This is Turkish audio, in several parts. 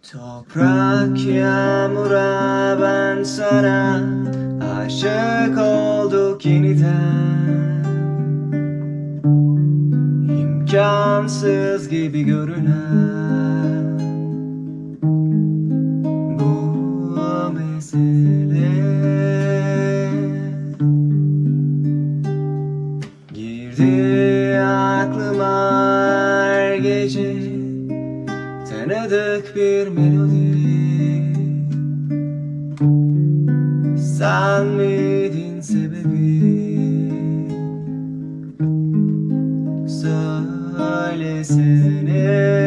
Toprak yağmura ben sana aşık olduk yeniden. İmkansız gibi görünen bu mesele girdi aklıma her gece, tanıdık bir melodi. Sen miydin sebebi? Söylesene.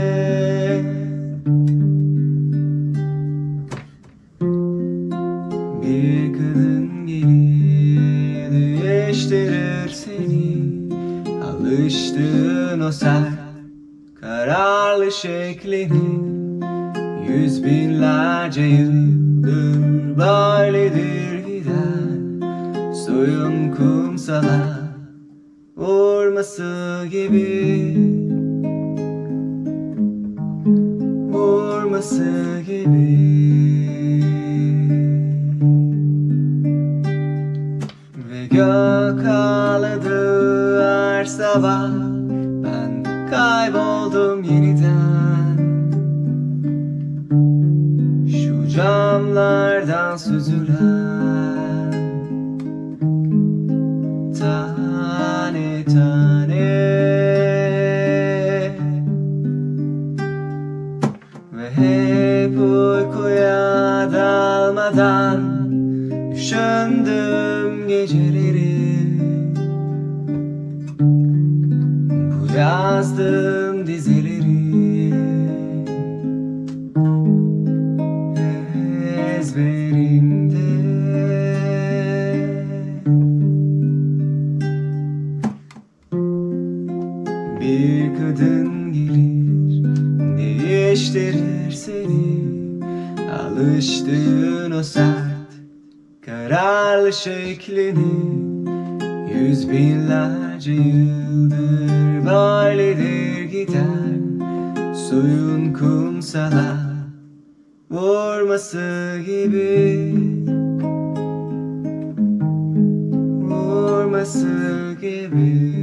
Bir kadın gelir değiştirir seni, alıştığın o sert kararlı şeklini. Yüz binlerce yıldır böyledir giden, suyun kumsala vurması gibi, vurması gibi. Ve gök ağladı her sabah, ben kayboldum yeniden. Şu camlardan süzülen tane tane ve hep uykuya dalmadan düşündüm geceleri. Bu yazdığım dizeleri ezberimde. Bir kadın gelir değiştirir seni, alıştığın o sert kararlı şeklini. Yüz binlerce yıldır böyledir gider, suyun kumsala vurması gibi, vurması gibi.